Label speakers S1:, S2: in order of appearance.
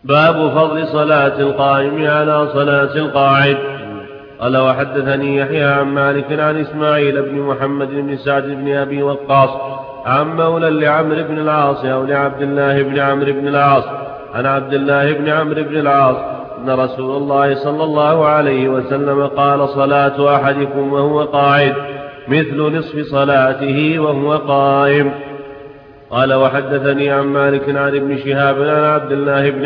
S1: باب فضل صلاة القائم على صلاة القاعد. قال وحدثني يحيى عن مالك عن إسماعيل بن محمد بن سعد بن أبي وقاص عن مولى لعمرو بن العاص أو لعبد الله بن عمرو بن العاص عن عبد الله بن عمرو بن العاص أن رسول الله صلى الله عليه وسلم قال صلاة أحدكم وهو قاعد مثل نصف صلاته وهو قائم. قال وحدثني عن مالك عن ابن شهاب عن عبد الله بن